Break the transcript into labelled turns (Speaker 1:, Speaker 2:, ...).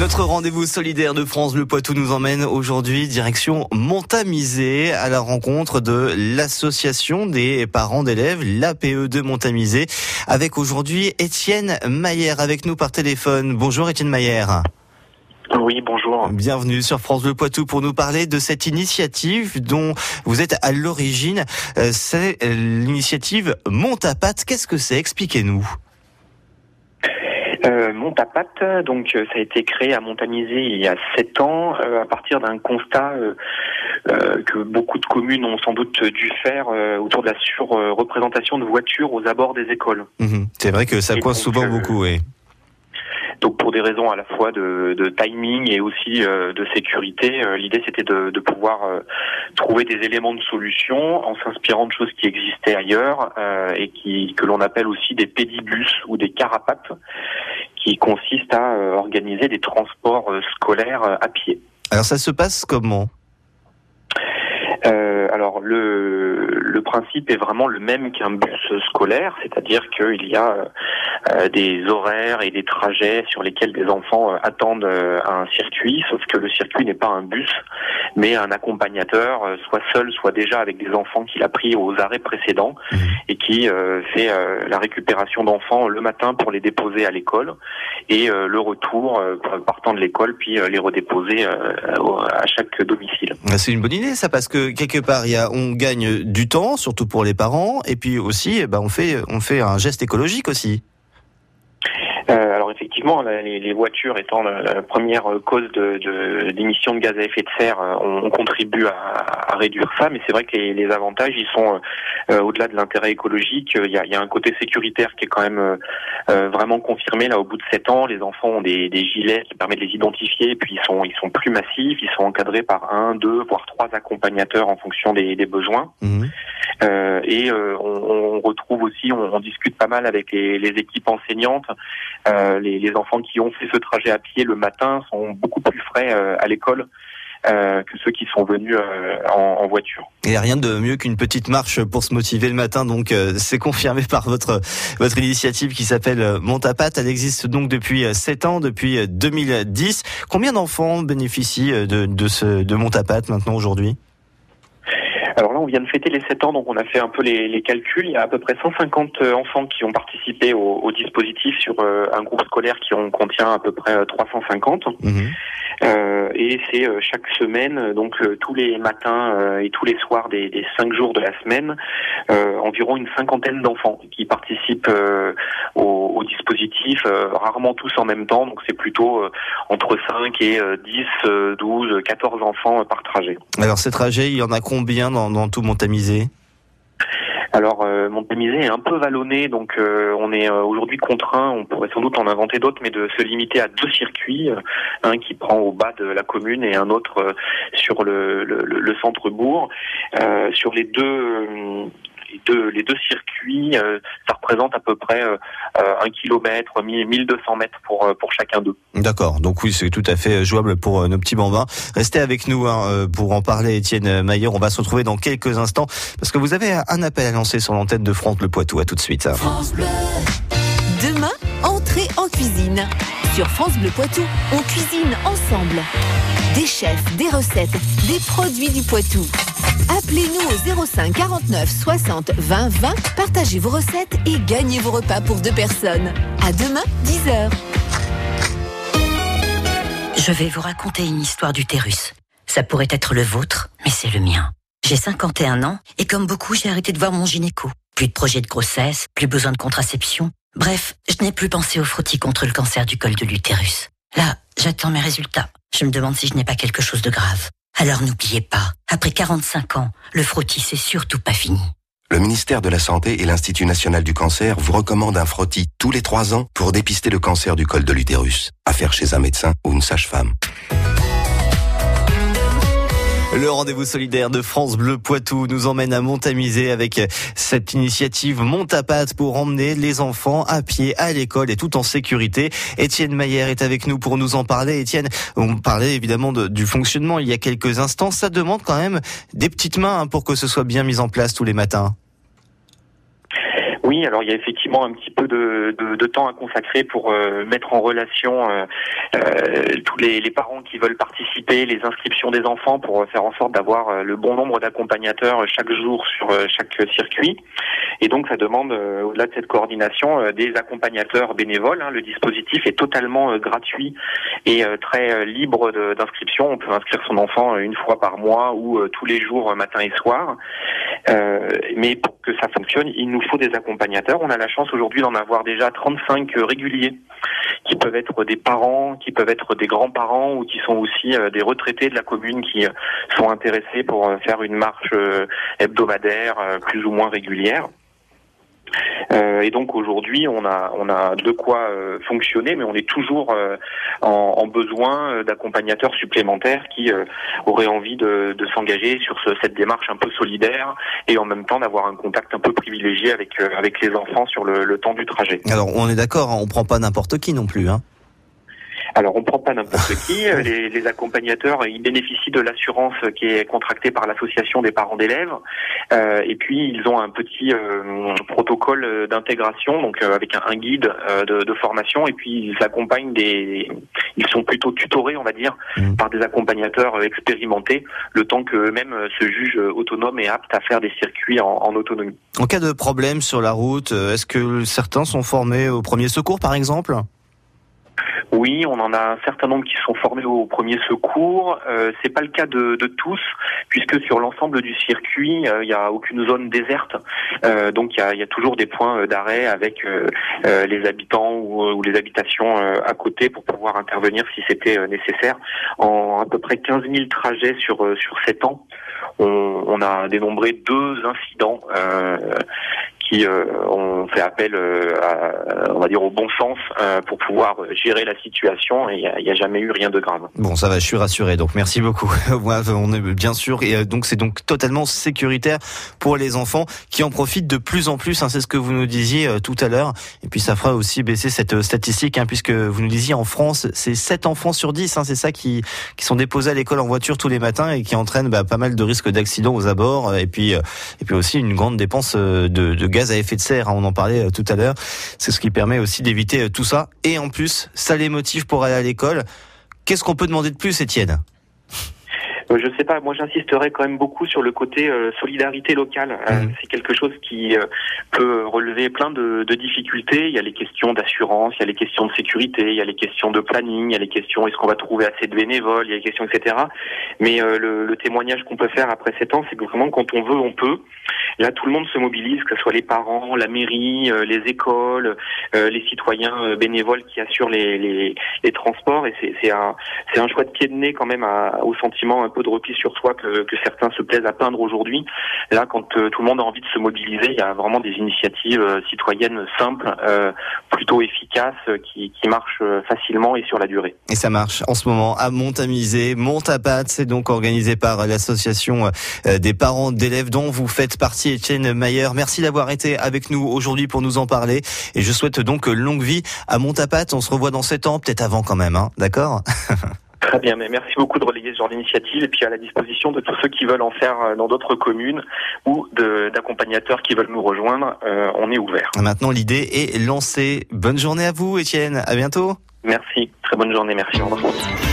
Speaker 1: Notre rendez-vous solidaire de France Bleu Poitou nous emmène aujourd'hui direction Montamisé à la rencontre de l'association des parents d'élèves, l'APE de Montamisé, avec aujourd'hui Étienne Maillère avec nous par téléphone. Bonjour Étienne Maillère.
Speaker 2: Oui, bonjour.
Speaker 1: Bienvenue sur France Bleu Poitou pour nous parler de cette initiative dont vous êtes à l'origine. C'est l'initiative Monte à Pattes. Qu'est-ce que c'est ? Expliquez-nous.
Speaker 2: Monte à Pattes, donc ça a été créé à Montamisé il y a 7 ans à partir d'un constat que beaucoup de communes ont sans doute dû faire autour de la surreprésentation de voitures aux abords des écoles.
Speaker 1: C'est vrai que ça coince souvent beaucoup, oui.
Speaker 2: Donc pour des raisons à la fois de timing et aussi de sécurité, l'idée c'était de pouvoir trouver des éléments de solution en s'inspirant de choses qui existaient ailleurs et que l'on appelle aussi des pédibus ou des carapates, qui consistent à organiser des transports scolaires à pied.
Speaker 1: Alors ça se passe comment ?
Speaker 2: Alors le principe est vraiment le même qu'un bus scolaire, c'est-à-dire qu'il y a des horaires et des trajets sur lesquels des enfants attendent un circuit, sauf que le circuit n'est pas un bus, mais un accompagnateur, soit seul, soit déjà avec des enfants qu'il a pris aux arrêts précédents et qui fait la récupération d'enfants le matin pour les déposer à l'école et le retour partant de l'école, puis les redéposer à chaque domicile.
Speaker 1: C'est une bonne idée ça, parce que quelque part on gagne du temps, surtout pour les parents, et puis aussi on fait un geste écologique aussi.
Speaker 2: Alors effectivement, les voitures étant la première cause d'émissions de gaz à effet de serre, on contribue à réduire ça, mais c'est vrai que les avantages, ils sont au-delà de l'intérêt écologique. Il y a un côté sécuritaire qui est quand même vraiment confirmé. Là, au bout de 7 ans, les enfants ont des gilets qui permettent de les identifier, et puis ils sont plus massifs, ils sont encadrés par 1, 2, voire 3 accompagnateurs en fonction des besoins. On retrouve aussi, on discute pas mal avec les équipes enseignantes. Les enfants qui ont fait ce trajet à pied le matin sont beaucoup plus frais à l'école que ceux qui sont venus en voiture.
Speaker 1: Et rien de mieux qu'une petite marche pour se motiver le matin, donc c'est confirmé par votre initiative qui s'appelle Monte à Pattes. Elle existe donc depuis 7 ans, depuis 2010. Combien d'enfants bénéficient de Monte à Pattes maintenant aujourd'hui ?
Speaker 2: Alors là, on vient de fêter les 7 ans, donc on a fait un peu les calculs. Il y a à peu près 150 enfants qui ont participé au dispositif sur un groupe scolaire qui contient à peu près 350. Et c'est chaque semaine, donc tous les matins et tous les soirs des 5 jours de la semaine, environ une 50aine d'enfants qui participent au dispositif, rarement tous en même temps, donc c'est plutôt entre 5 et 10, 12, 14 enfants par trajet.
Speaker 1: Alors ces trajets, il y en a combien dans tout Montamisé ?
Speaker 2: Alors Montamisé est un peu vallonné, donc on est aujourd'hui contraint, on pourrait sans doute en inventer d'autres, mais de se limiter à 2 circuits, un qui prend au bas de la commune et un autre sur le centre-bourg. Sur les deux circuits, ça représente à peu près 1 kilomètre, 1200 mètres pour chacun d'eux.
Speaker 1: D'accord, donc oui, c'est tout à fait jouable pour nos petits bambins. Restez avec nous pour en parler, Étienne Maillère. On va se retrouver dans quelques instants, parce que vous avez un appel à lancer sur l'antenne de France Bleu Poitou. À tout de suite.
Speaker 3: France Bleu. Demain, entrez en cuisine. Sur France Bleu Poitou, on cuisine ensemble. Des chefs, des recettes, des produits du Poitou. Appelez-nous au 05 49 60 20 20, partagez vos recettes et gagnez vos repas pour 2 personnes. À demain, 10h.
Speaker 4: Je vais vous raconter une histoire d'utérus. Ça pourrait être le vôtre, mais c'est le mien. J'ai 51 ans et comme beaucoup, j'ai arrêté de voir mon gynéco. Plus de projet de grossesse, plus besoin de contraception. Bref, je n'ai plus pensé au frottis contre le cancer du col de l'utérus. Là, j'attends mes résultats. Je me demande si je n'ai pas quelque chose de grave. Alors n'oubliez pas, après 45 ans, le frottis c'est surtout pas fini.
Speaker 5: Le ministère de la Santé et l'Institut National du Cancer vous recommandent un frottis tous les 3 ans pour dépister le cancer du col de l'utérus. À faire chez un médecin ou une sage-femme.
Speaker 1: Le rendez-vous solidaire de France Bleu Poitou nous emmène à Montamisé avec cette initiative Monte à Pattes pour emmener les enfants à pied à l'école et tout en sécurité. Étienne Maillère est avec nous pour nous en parler. Étienne, on parlait évidemment du fonctionnement il y a quelques instants. Ça demande quand même des petites mains pour que ce soit bien mis en place tous les matins.
Speaker 2: Oui, alors il y a effectivement un petit peu de temps à consacrer pour mettre en relation tous les parents qui veulent participer, les inscriptions des enfants, pour faire en sorte d'avoir le bon nombre d'accompagnateurs chaque jour sur chaque circuit. Et donc ça demande, au-delà de cette coordination, des accompagnateurs bénévoles. Le dispositif est totalement gratuit et très libre d'inscription. On peut inscrire son enfant une fois par mois ou tous les jours, matin et soir. Mais pour que ça fonctionne, il nous faut des accompagnateurs. On a la chance aujourd'hui d'en avoir déjà 35 réguliers, qui peuvent être des parents, qui peuvent être des grands-parents, ou qui sont aussi des retraités de la commune qui sont intéressés pour faire une marche hebdomadaire plus ou moins régulière. Et donc aujourd'hui, on a de quoi fonctionner, mais on est toujours en besoin d'accompagnateurs supplémentaires qui auraient envie de s'engager sur cette démarche un peu solidaire, et en même temps d'avoir un contact un peu privilégié avec les enfants sur le temps du trajet.
Speaker 1: Alors on est d'accord, on prend pas n'importe qui non plus, hein.
Speaker 2: Alors, on prend pas n'importe qui. Les accompagnateurs, ils bénéficient de l'assurance qui est contractée par l'association des parents d'élèves. Et puis, ils ont un petit protocole d'intégration, donc avec un guide de formation. Et puis, ils accompagnent ils sont plutôt tutorés, on va dire, par des accompagnateurs expérimentés, le temps qu'eux-mêmes se jugent autonomes et aptes à faire des circuits en autonomie.
Speaker 1: En cas de problème sur la route, est-ce que certains sont formés au premier secours, par exemple ?
Speaker 2: Oui, on en a un certain nombre qui sont formés au premier secours. C'est pas le cas de tous, puisque sur l'ensemble du circuit, il y a aucune zone déserte. Donc il y a toujours des points d'arrêt avec les habitants ou les habitations à côté pour pouvoir intervenir si c'était nécessaire. En à peu près 15 000 trajets sur 7 ans, on a dénombré 2 incidents qui ont fait appel on va dire au bon sens pour pouvoir gérer la situation, et il n'y a jamais eu rien de grave.
Speaker 1: Bon, ça va, je suis rassuré, donc merci beaucoup. On est bien sûr, et donc c'est donc totalement sécuritaire pour les enfants qui en profitent de plus en plus, c'est ce que vous nous disiez tout à l'heure, et puis ça fera aussi baisser cette statistique, puisque vous nous disiez en France, c'est 7 enfants sur 10, c'est ça qui sont déposés à l'école en voiture tous les matins et qui entraînent pas mal de risques d'accidents aux abords, et puis aussi une grande dépense de gaz à effet de serre, on en parlait tout à l'heure. C'est ce qui permet aussi d'éviter tout ça, et en plus ça les motive pour aller à l'école. Qu'est-ce qu'on peut demander de plus, Étienne ?
Speaker 2: Je sais pas, moi j'insisterais quand même beaucoup sur le côté solidarité locale. C'est quelque chose qui peut relever plein de difficultés. Il y a les questions d'assurance, il y a les questions de sécurité, il y a les questions de planning, il y a les questions est-ce qu'on va trouver assez de bénévoles, il y a les questions etc. Mais le témoignage qu'on peut faire après 7 ans, c'est que vraiment quand on veut, on peut. Là, tout le monde se mobilise, que ce soit les parents, la mairie, les écoles, les citoyens bénévoles qui assurent les transports, et c'est un chouette pied de nez quand même au sentiment un peu de repli sur soi que certains se plaisent à peindre aujourd'hui. Là, quand tout le monde a envie de se mobiliser, il y a vraiment des initiatives citoyennes simples, plutôt efficaces, qui marchent facilement et sur la durée.
Speaker 1: Et ça marche en ce moment à Montamisé. Montapat, c'est donc organisé par l'association des parents d'élèves dont vous faites partie, Étienne Mayer. Merci d'avoir été avec nous aujourd'hui pour nous en parler. Et je souhaite donc longue vie à Montapat. On se revoit dans 7 ans, peut-être avant quand même, d'accord ?
Speaker 2: Très bien, mais merci beaucoup de relayer ce genre d'initiative, et puis à la disposition de tous ceux qui veulent en faire dans d'autres communes ou d'accompagnateurs qui veulent nous rejoindre, on est ouvert.
Speaker 1: Maintenant, l'idée est lancée. Bonne journée à vous, Étienne. À bientôt.
Speaker 2: Merci. Très bonne journée. Merci. Au revoir.